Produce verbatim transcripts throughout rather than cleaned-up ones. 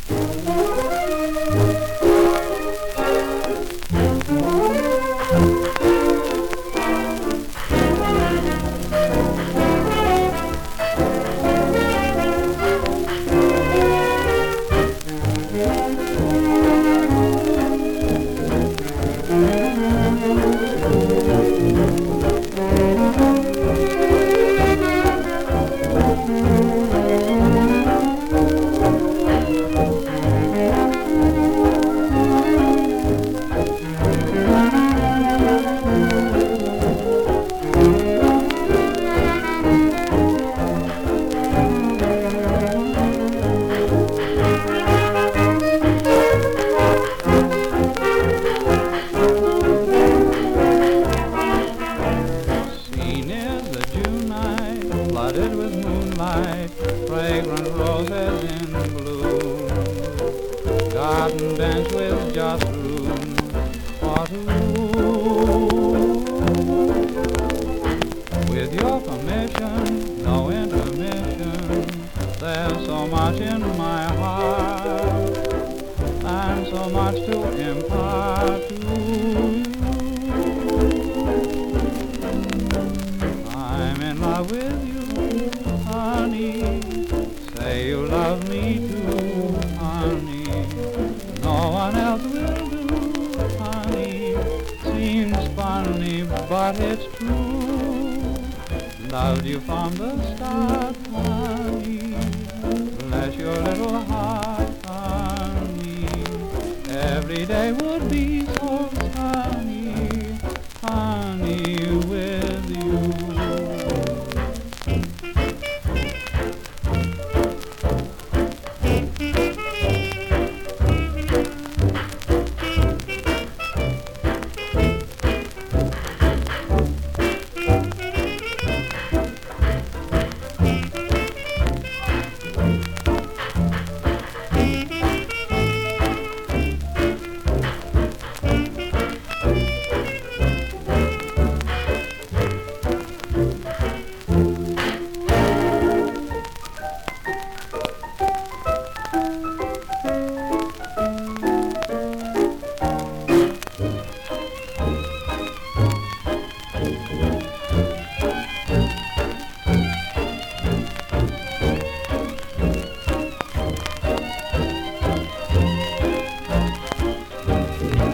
Flooded with moonlight, fragrant roses in bloom, garden bench with just room for two. With your permission, no intermission, there's so much in my heart, and so much to impart to you. I'm in love with you, honey, say you love me too, honey, no one else will do, honey, seems funny, but it's true, loved you from the start, honey, bless your little heart, honey, every day would be so sunny, honey, with you.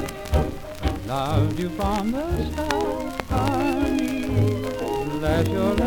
Loved you from the start, honey, let your